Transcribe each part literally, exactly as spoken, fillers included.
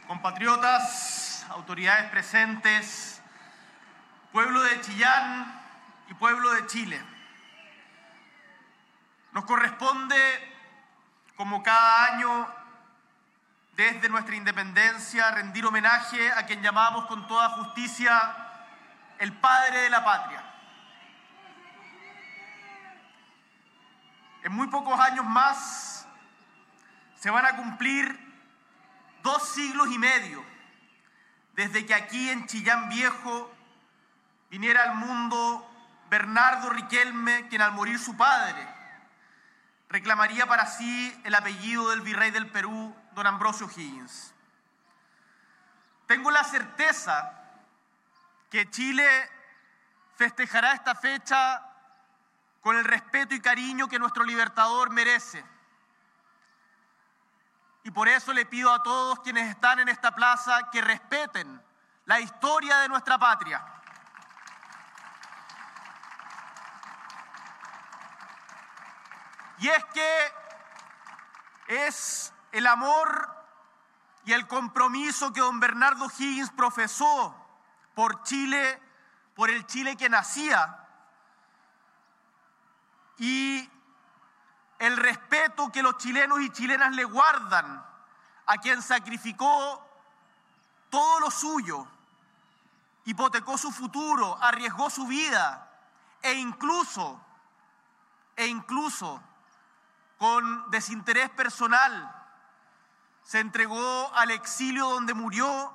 Compatriotas, autoridades presentes, pueblo de Chillán y pueblo de Chile. Nos corresponde, como cada año, desde nuestra independencia, rendir homenaje a quien llamamos con toda justicia el padre de la patria. En muy pocos años más se van a cumplir dos siglos y medio desde que aquí en Chillán Viejo viniera al mundo Bernardo Riquelme, quien al morir su padre reclamaría para sí el apellido del virrey del Perú, don Ambrosio O'Higgins. Tengo la certeza que Chile festejará esta fecha con el respeto y cariño que nuestro libertador merece. Y por eso le pido a todos quienes están en esta plaza que respeten la historia de nuestra patria. Y es que es el amor y el compromiso que don Bernardo O'Higgins profesó por Chile, por el Chile que nacía, y el respeto que los chilenos y chilenas le guardan a quien sacrificó todo lo suyo, hipotecó su futuro, arriesgó su vida e incluso, e incluso con desinterés personal se entregó al exilio donde murió.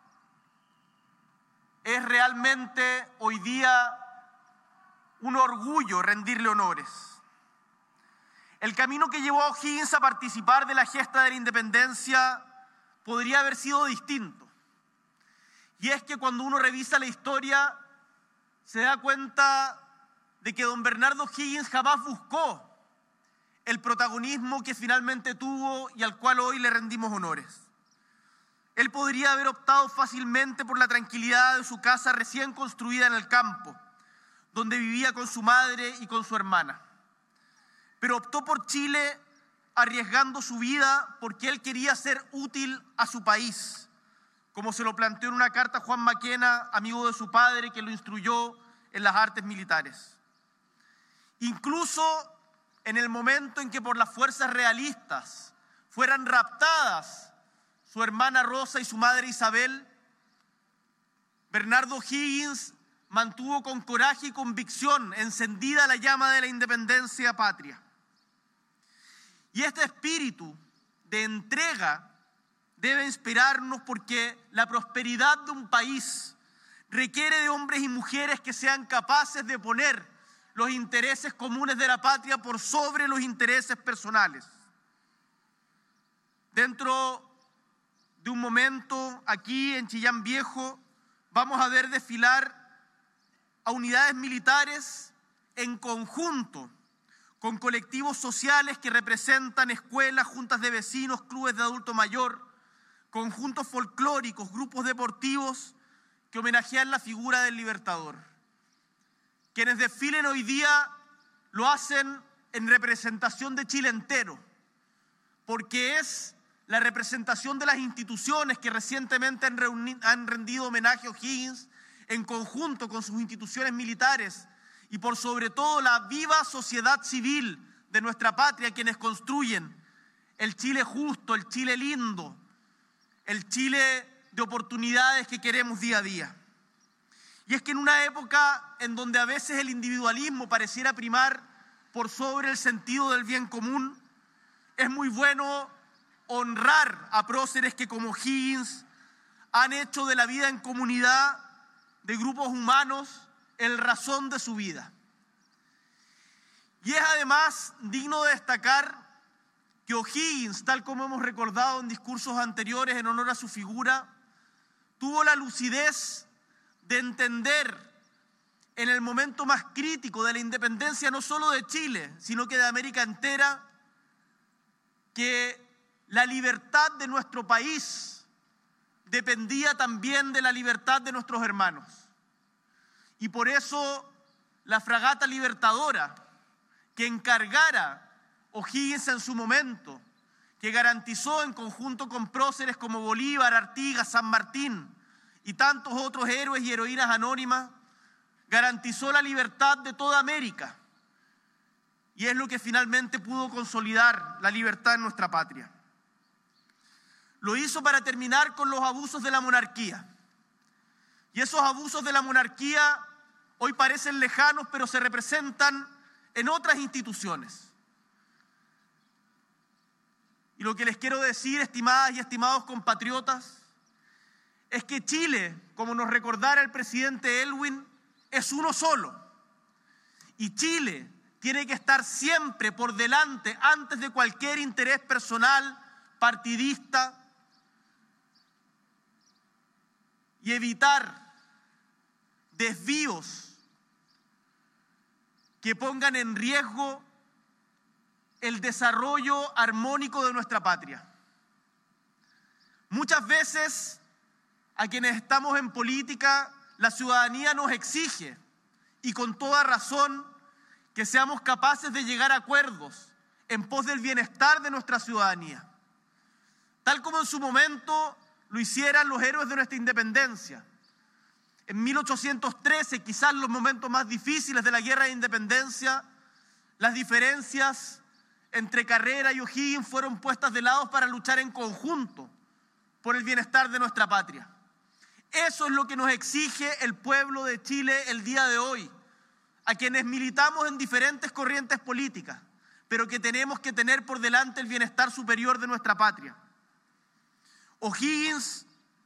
Es realmente hoy día un orgullo rendirle honores. El camino que llevó a O'Higgins a participar de la gesta de la independencia podría haber sido distinto. Y es que cuando uno revisa la historia, se da cuenta de que don Bernardo O'Higgins jamás buscó el protagonismo que finalmente tuvo y al cual hoy le rendimos honores. Él podría haber optado fácilmente por la tranquilidad de su casa recién construida en el campo, donde vivía con su madre y con su hermana. Pero optó por Chile arriesgando su vida porque él quería ser útil a su país, como se lo planteó en una carta Juan Maquena, amigo de su padre, que lo instruyó en las artes militares. Incluso en el momento en que por las fuerzas realistas fueran raptadas su hermana Rosa y su madre Isabel, Bernardo O'Higgins mantuvo con coraje y convicción encendida la llama de la independencia patria. Y este espíritu de entrega debe inspirarnos porque la prosperidad de un país requiere de hombres y mujeres que sean capaces de poner los intereses comunes de la patria por sobre los intereses personales. Dentro de un momento, aquí en Chillán Viejo, vamos a ver desfilar a unidades militares en conjunto con colectivos sociales que representan escuelas, juntas de vecinos, clubes de adulto mayor, conjuntos folclóricos, grupos deportivos que homenajean la figura del libertador. Quienes desfilen hoy día lo hacen en representación de Chile entero, porque es la representación de las instituciones que recientemente han, reunido, han rendido homenaje a O'Higgins en conjunto con sus instituciones militares y por sobre todo la viva sociedad civil de nuestra patria, quienes construyen el Chile justo, el Chile lindo, el Chile de oportunidades que queremos día a día. Y es que en una época en donde a veces el individualismo pareciera primar por sobre el sentido del bien común, es muy bueno honrar a próceres que como O'Higgins han hecho de la vida en comunidad de grupos humanos el razón de su vida. Y es además digno de destacar que O'Higgins, tal como hemos recordado en discursos anteriores en honor a su figura, tuvo la lucidez de entender en el momento más crítico de la independencia no solo de Chile, sino que de América entera, que la libertad de nuestro país dependía también de la libertad de nuestros hermanos. Y por eso la fragata libertadora que encargara O'Higgins en su momento, que garantizó en conjunto con próceres como Bolívar, Artigas, San Martín y tantos otros héroes y heroínas anónimas, garantizó la libertad de toda América. Y es lo que finalmente pudo consolidar la libertad en nuestra patria. Lo hizo para terminar con los abusos de la monarquía. Y esos abusos de la monarquía hoy parecen lejanos, pero se representan en otras instituciones. Y lo que les quiero decir, estimadas y estimados compatriotas, es que Chile, como nos recordara el presidente Elwin, es uno solo. Y Chile tiene que estar siempre por delante, antes de cualquier interés personal, partidista, y evitar desvíos que pongan en riesgo el desarrollo armónico de nuestra patria. Muchas veces, a quienes estamos en política, la ciudadanía nos exige, y con toda razón, que seamos capaces de llegar a acuerdos en pos del bienestar de nuestra ciudadanía, tal como en su momento lo hicieran los héroes de nuestra independencia. En mil ochocientos trece, quizás los momentos más difíciles de la guerra de independencia, las diferencias entre Carrera y O'Higgins fueron puestas de lado para luchar en conjunto por el bienestar de nuestra patria. Eso es lo que nos exige el pueblo de Chile el día de hoy, a quienes militamos en diferentes corrientes políticas, pero que tenemos que tener por delante el bienestar superior de nuestra patria. O'Higgins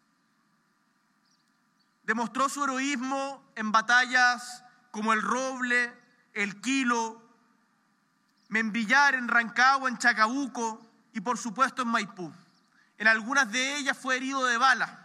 demostró su heroísmo en batallas como el Roble, el Quilo, Membrillar, en Rancagua, en Chacabuco y por supuesto en Maipú. En algunas de ellas fue herido de bala.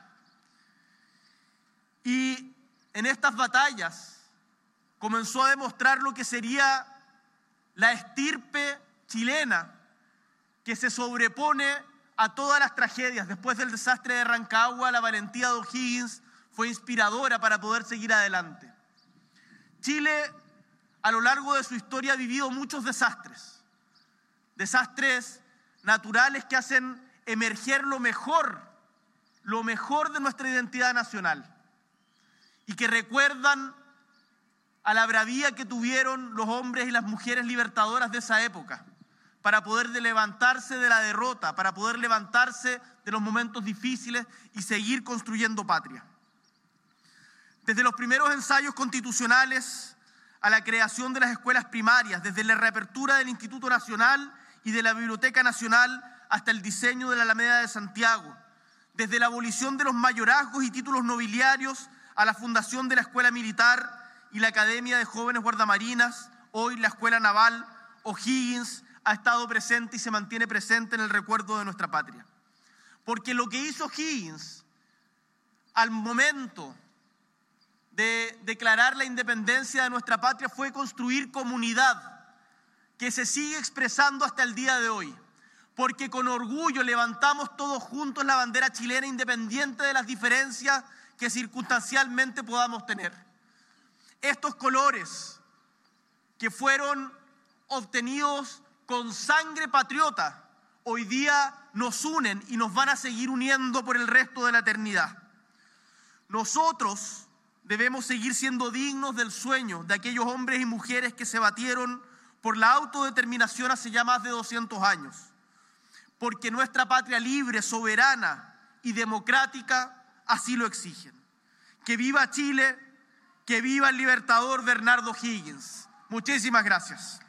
Y en estas batallas comenzó a demostrar lo que sería la estirpe chilena que se sobrepone a todas las tragedias. Después del desastre de Rancagua, la valentía de O'Higgins fue inspiradora para poder seguir adelante. Chile, a lo largo de su historia, ha vivido muchos desastres. Desastres naturales que hacen emerger lo mejor, lo mejor de nuestra identidad nacional y que recuerdan a la bravía que tuvieron los hombres y las mujeres libertadoras de esa época para poder levantarse de la derrota, para poder levantarse de los momentos difíciles y seguir construyendo patria. Desde los primeros ensayos constitucionales a la creación de las escuelas primarias, desde la reapertura del Instituto Nacional y de la Biblioteca Nacional hasta el diseño de la Alameda de Santiago, desde la abolición de los mayorazgos y títulos nobiliarios a la fundación de la Escuela Militar y la Academia de Jóvenes Guardamarinas, hoy la Escuela Naval, O'Higgins ha estado presente y se mantiene presente en el recuerdo de nuestra patria. Porque lo que hizo O'Higgins al momento de declarar la independencia de nuestra patria fue construir comunidad, que se sigue expresando hasta el día de hoy. Porque con orgullo levantamos todos juntos la bandera chilena, independiente de las diferencias que circunstancialmente podamos tener. Estos colores que fueron obtenidos con sangre patriota, hoy día nos unen y nos van a seguir uniendo por el resto de la eternidad. Nosotros debemos seguir siendo dignos del sueño de aquellos hombres y mujeres que se batieron por la autodeterminación hace ya más de doscientos años, porque nuestra patria libre, soberana y democrática así lo exigen. Que viva Chile, que viva el libertador Bernardo O'Higgins. Muchísimas gracias.